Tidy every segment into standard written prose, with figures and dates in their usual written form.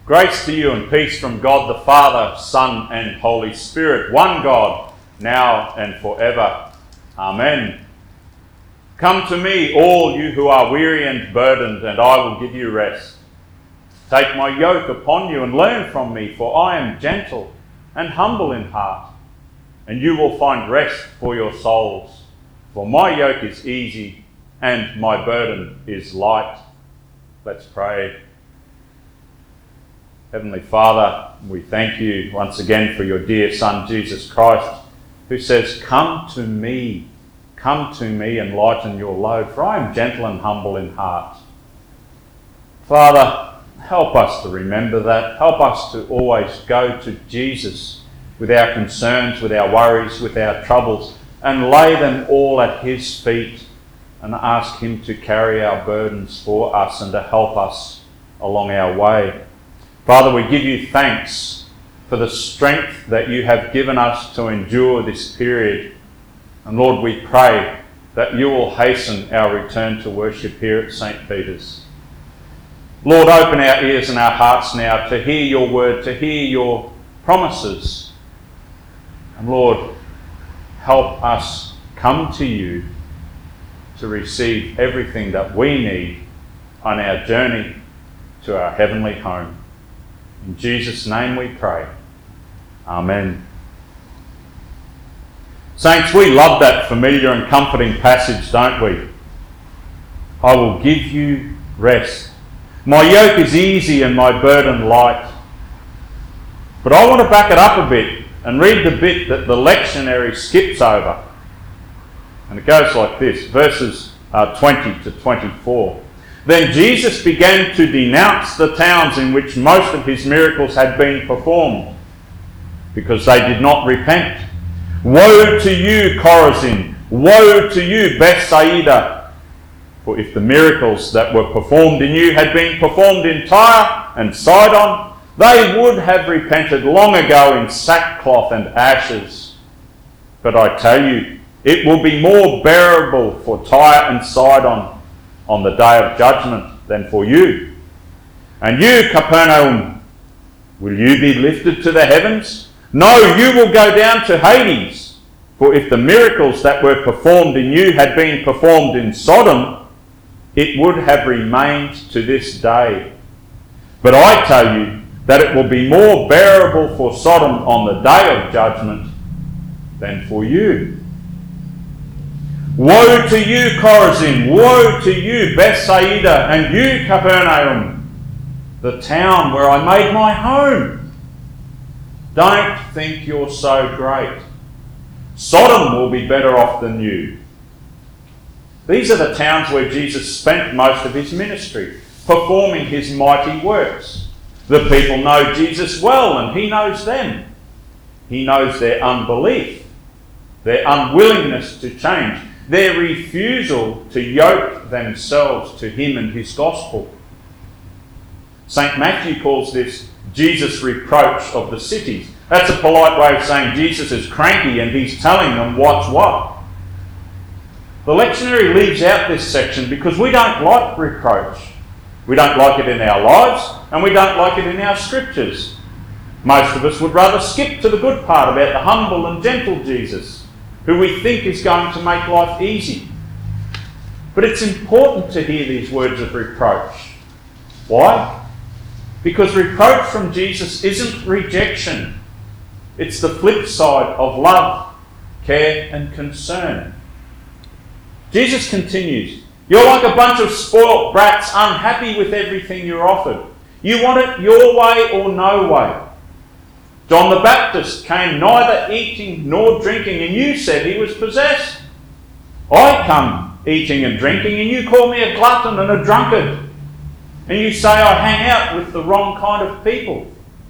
Grace to you and peace from God the Father, Son and Holy Spirit, one God, now and forever. Amen. Come to me, all you who are weary and burdened, and I will give you rest. Take my yoke upon you and learn from me, for I am gentle and humble in heart, and you will find rest for your souls. For my yoke is easy and my burden is light. Let's pray. Heavenly Father, we thank you once again for your dear Son, Jesus Christ, who says, come to me and lighten your load, for I am gentle and humble in heart. Father, help us to remember that. Help us to always go to Jesus with our concerns, with our worries, with our troubles, and lay them all at his feet and ask him to carry our burdens for us and to help us along our way. Father, we give you thanks for the strength that you have given us to endure this period. And Lord, we pray that you will hasten our return to worship here at St. Peter's. Lord, open our ears and our hearts now to hear your word, to hear your promises. And Lord, help us come to you to receive everything that we need on our journey to our heavenly home. In Jesus' name we pray. Amen. Saints, we love that familiar and comforting passage, don't we? I will give you rest. My yoke is easy and my burden light. But I want to back it up a bit and read the bit that the lectionary skips over. And it goes like this, verses 20 to 24. Then Jesus began to denounce the towns in which most of his miracles had been performed, because they did not repent. Woe to you, Chorazin! Woe to you, Bethsaida! For if the miracles that were performed in you had been performed in Tyre and Sidon, they would have repented long ago in sackcloth and ashes. But I tell you, it will be more bearable for Tyre and Sidon on the day of judgment than for you. And you, Capernaum, will you be lifted to the heavens? No, you will go down to Hades. For if the miracles that were performed in you had been performed in Sodom, it would have remained to this day. But I tell you that it will be more bearable for Sodom on the day of judgment than for you. Woe to you, Chorazin! Woe to you, Bethsaida! And you, Capernaum, the town where I made my home! Don't think you're so great. Sodom will be better off than you. These are the towns where Jesus spent most of his ministry, performing his mighty works. The people know Jesus well, and he knows them. He knows their unbelief, their unwillingness to change, their refusal to yoke themselves to him and his gospel. St. Matthew calls this Jesus' reproach of the cities. That's a polite way of saying Jesus is cranky and he's telling them what's what. The lectionary leaves out this section because we don't like reproach. We don't like it in our lives and we don't like it in our scriptures. Most of us would rather skip to the good part about the humble and gentle Jesus, who we think is going to make life easy. But it's important to hear these words of reproach. Why? Because reproach from Jesus isn't rejection. It's the flip side of love, care and concern. Jesus continues, you're like a bunch of spoilt brats, unhappy with everything you're offered. You want it your way or no way. John the Baptist came neither eating nor drinking, and you said he was possessed. I come eating and drinking, and you call me a glutton and a drunkard. And you say I hang out with the wrong kind of people.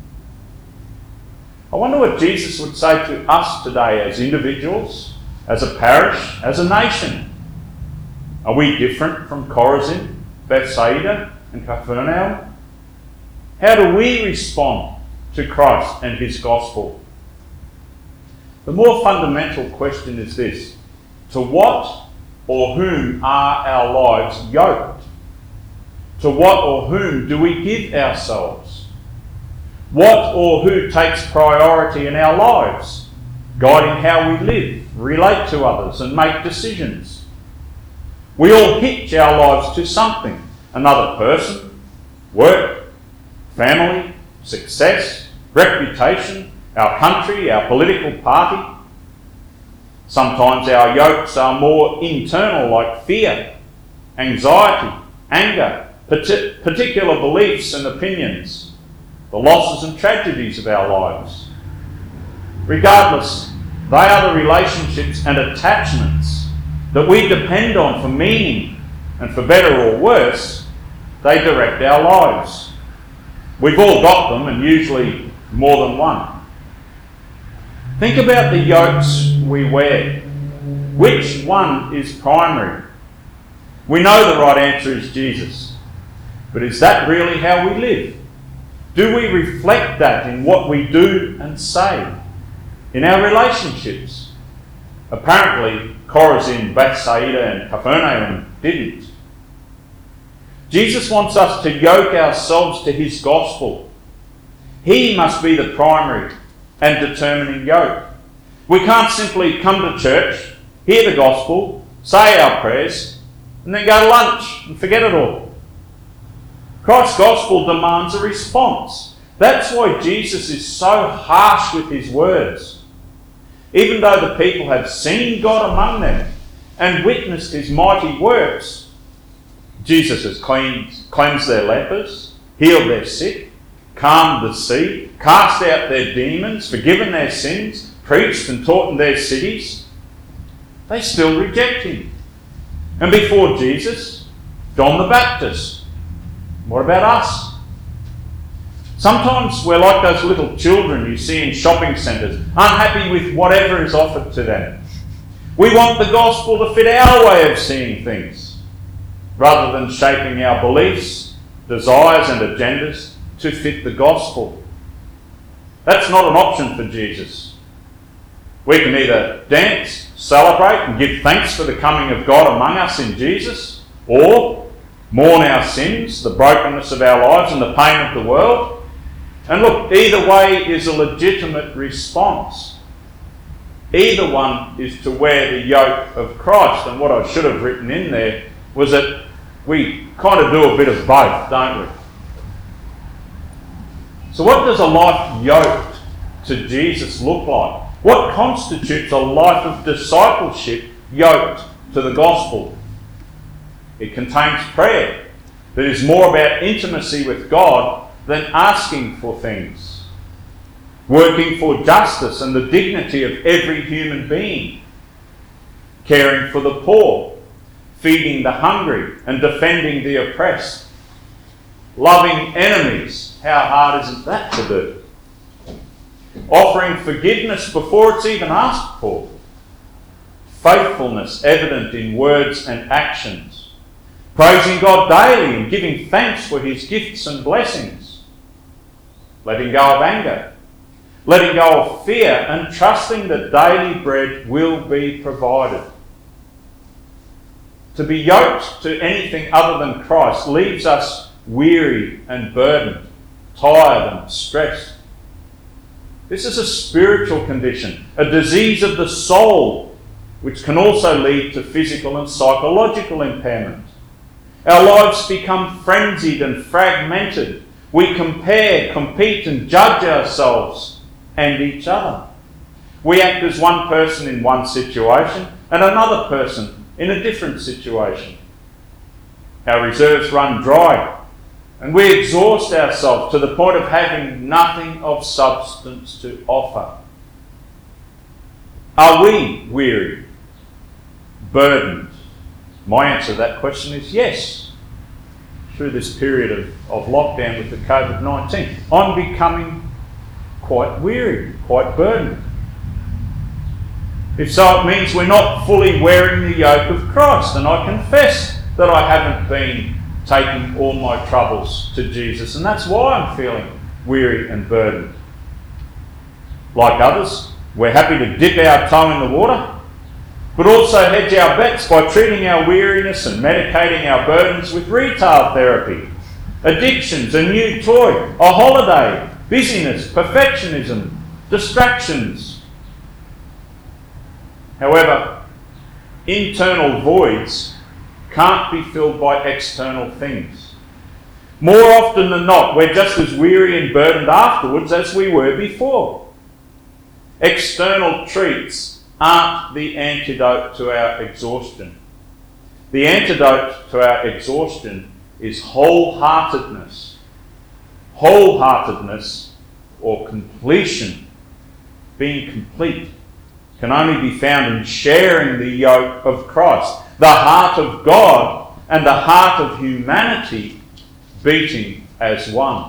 I wonder what Jesus would say to us today as individuals, as a parish, as a nation. Are we different from Chorazin, Bethsaida and Capernaum? How do we respond to Christ and his gospel? The more fundamental question is this: to what or whom are our lives yoked? To what or whom do we give ourselves? What or who takes priority in our lives, guiding how we live, relate to others and make decisions? We all hitch our lives to something, another person, work, family, success, reputation, our country, our political party. Sometimes our yokes are more internal, like fear, anxiety, anger, particular beliefs and opinions, the losses and tragedies of our lives. Regardless, they are the relationships and attachments that we depend on for meaning, and for better or worse, they direct our lives. We've all got them, and usually more than one. Think about the yokes we wear. Which one is primary? We know the right answer is Jesus. But is that really how we live? Do we reflect that in what we do and say? In our relationships? Apparently, Chorazin, Bethsaida and Capernaum didn't. Jesus wants us to yoke ourselves to his gospel. He must be the primary and determining yoke. We can't simply come to church, hear the gospel, say our prayers, and then go to lunch and forget it all. Christ's gospel demands a response. That's why Jesus is so harsh with his words. Even though the people have seen God among them and witnessed his mighty works, Jesus has cleansed their lepers, healed their sick, calmed the sea, cast out their demons, forgiven their sins, preached and taught in their cities. They still reject him. And before Jesus, John the Baptist. What about us? Sometimes we're like those little children you see in shopping centres, unhappy with whatever is offered to them. We want the gospel to fit our way of seeing things, rather than shaping our beliefs, desires and agendas to fit the gospel. That's not an option for Jesus. We can either dance, celebrate and give thanks for the coming of God among us in Jesus, or mourn our sins, the brokenness of our lives and the pain of the world. And look, either way is a legitimate response. Either one is to wear the yoke of Christ. And what I should have written in there was that we kind of do a bit of both, don't we? So what does a life yoked to Jesus look like? What constitutes a life of discipleship yoked to the gospel? It contains prayer that is more about intimacy with God than asking for things. Working for justice and the dignity of every human being. Caring for the poor, feeding the hungry and defending the oppressed. Loving enemies. How hard isn't that to do? Offering forgiveness before it's even asked for. Faithfulness evident in words and actions. Praising God daily and giving thanks for his gifts and blessings. Letting go of anger. Letting go of fear and trusting that daily bread will be provided. To be yoked to anything other than Christ leaves us weary and burdened, tired and stressed. This is a spiritual condition, a disease of the soul, which can also lead to physical and psychological impairment. Our lives become frenzied and fragmented. We compare, compete and judge ourselves and each other. We act as one person in one situation and another person in a different situation. Our reserves run dry and we exhaust ourselves to the point of having nothing of substance to offer. Are we weary? Burdened? My answer to that question is yes. Through this period of lockdown with the COVID-19, I'm becoming quite weary, quite burdened. If so, it means we're not fully wearing the yoke of Christ, and I confess that I haven't been taking all my troubles to Jesus, and that's why I'm feeling weary and burdened. Like others, we're happy to dip our toe in the water, but also hedge our bets by treating our weariness and medicating our burdens with retail therapy, addictions, a new toy, a holiday, busyness, perfectionism, distractions. However, internal voids can't be filled by external things. More often than not, we're just as weary and burdened afterwards as we were before. External treats aren't the antidote to our exhaustion. The antidote to our exhaustion is wholeheartedness. Wholeheartedness, or completion, being complete, can only be found in sharing the yoke of Christ, the heart of God and the heart of humanity beating as one.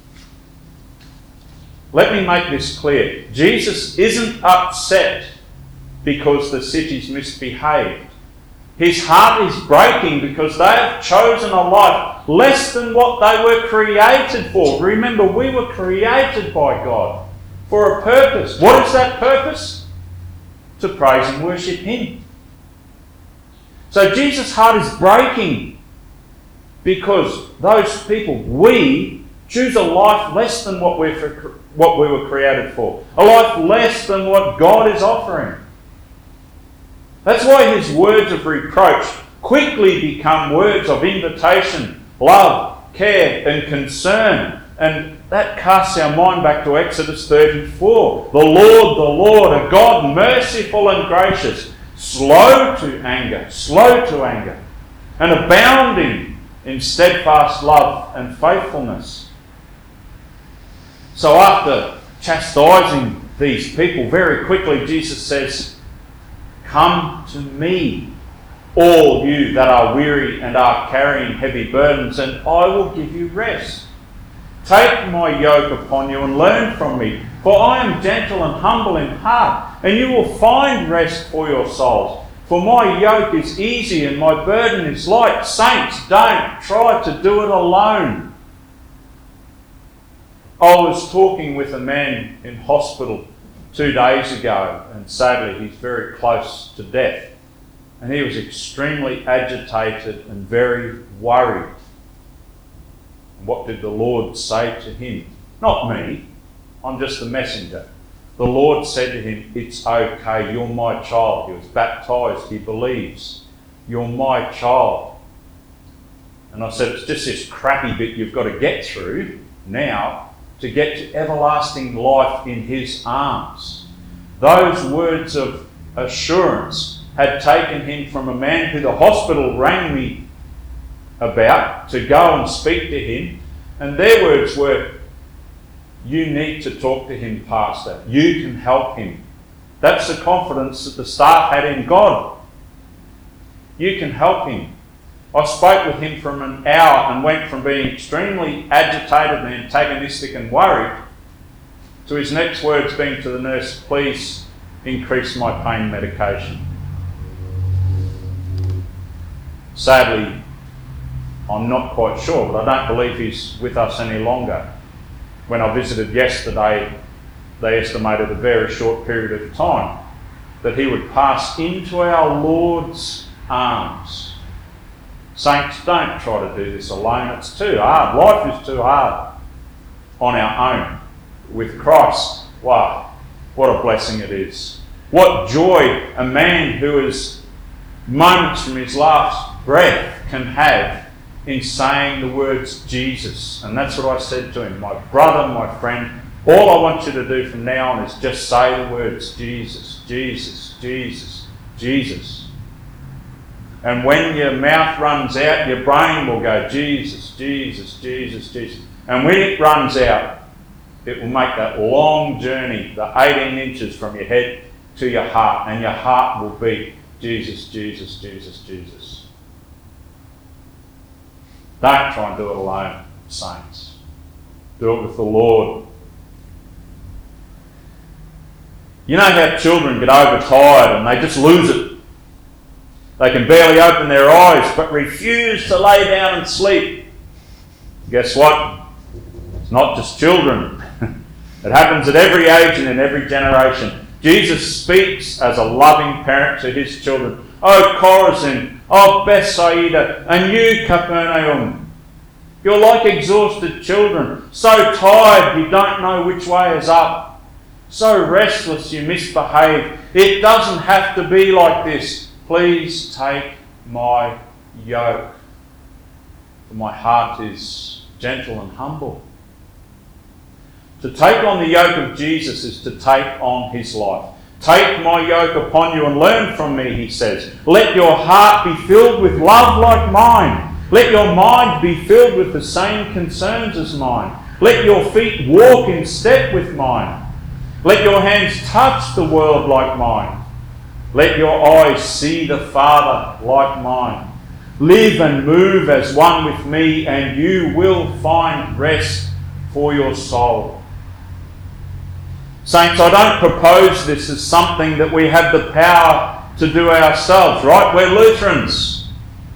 Let me make this clear. Jesus isn't upset because the city's misbehaved. His heart is breaking because they have chosen a life less than what they were created for. Remember, we were created by God for a purpose. What is that purpose? To praise and worship Him. So Jesus' heart is breaking because those people, we, choose a life less than what we were created for. A life less than what God is offering. That's why His words of reproach quickly become words of invitation, love, care and concern. And that casts our mind back to Exodus 34. The Lord, a God merciful and gracious, slow to anger, and abounding in steadfast love and faithfulness. So after chastising these people, very quickly Jesus says, "Come to me, all you that are weary and are carrying heavy burdens, and I will give you rest. Take my yoke upon you and learn from me, for I am gentle and humble in heart, and you will find rest for your souls. For my yoke is easy and my burden is light." Saints, don't try to do it alone. I was talking with a man in hospital 2 days ago, and sadly he's very close to death. And he was extremely agitated and very worried. And what did the Lord say to him? Not me, I'm just the messenger. The Lord said to him, "It's okay, you're my child." He was baptised, he believes. "You're my child." And I said, it's just this crappy bit you've got to get through now to get to everlasting life in His arms. Those words of assurance had taken him from a man who the hospital rang me about to go and speak to him, and their words were, "You need to talk to him, Pastor. You can help him." That's the confidence that the staff had in God. You can help him. I spoke with him for an hour and went from being extremely agitated and antagonistic and worried to his next words being to the nurse, "Please increase my pain medication." Sadly, I'm not quite sure, but I don't believe he's with us any longer. When I visited yesterday, they estimated a very short period of time that he would pass into our Lord's arms. Saints, don't try to do this alone. It's too hard. Life is too hard on our own. With Christ, wow, what a blessing it is. What joy a man who is moments from his last breath can have in saying the words Jesus. And that's what I said to him. My brother, my friend, all I want you to do from now on is just say the words Jesus, Jesus, Jesus, Jesus. And when your mouth runs out, your brain will go Jesus, Jesus, Jesus, Jesus. And when it runs out, it will make that long journey, the 18 inches from your head to your heart, and your heart will beat Jesus, Jesus, Jesus, Jesus. Don't try and do it alone, saints. Do it with the Lord. You know how children get overtired and they just lose it. They can barely open their eyes but refuse to lay down and sleep. Guess what? It's not just children. It happens at every age and in every generation. Jesus speaks as a loving parent to his children. "Oh Chorazin, oh Bethsaida, and you Capernaum, You're like exhausted children, so tired you don't know which way is up, so restless you misbehave. It doesn't have to be like this. Please take my yoke, for my heart is gentle and humble. To take on the yoke of Jesus is to take on his life. Take my yoke upon you and learn from me, he says. Let your heart be filled with love like mine. Let your mind be filled with the same concerns as mine. Let your feet walk in step with mine. Let your hands touch the world like mine. Let your eyes see the Father like mine. Live and move as one with me, and you will find rest for your soul. Saints, I don't propose this as something that we have the power to do ourselves, right? We're Lutherans.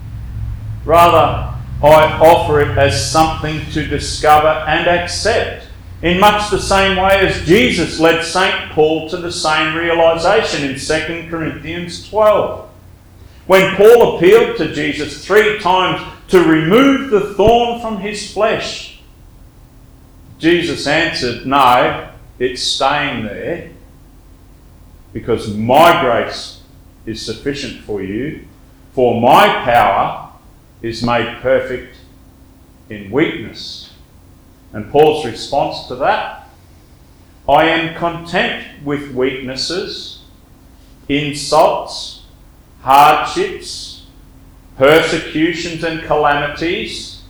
Rather, I offer it as something to discover and accept, in much the same way as Jesus led St. Paul to the same realisation in 2 Corinthians 12. When Paul appealed to Jesus 3 times to remove the thorn from his flesh, Jesus answered, no, it's staying there, because my grace is sufficient for you, for my power is made perfect in weakness. And Paul's response to that, I am content with weaknesses, insults, hardships, persecutions and calamities,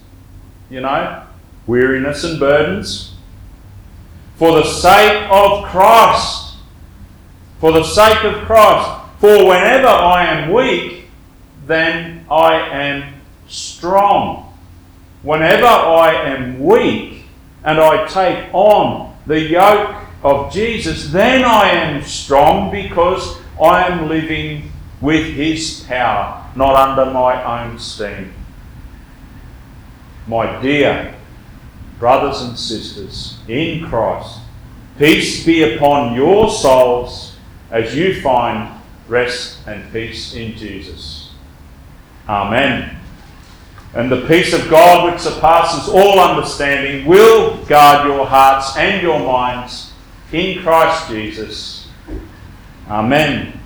weariness and burdens, for the sake of Christ. For the sake of Christ. For whenever I am weak, then I am strong. Whenever I am weak and I take on the yoke of Jesus, then I am strong, because I am living with his power, not under my own steam. My dear brothers and sisters in Christ, peace be upon your souls as you find rest and peace in Jesus. Amen. And the peace of God, which surpasses all understanding, will guard your hearts and your minds in Christ Jesus. Amen.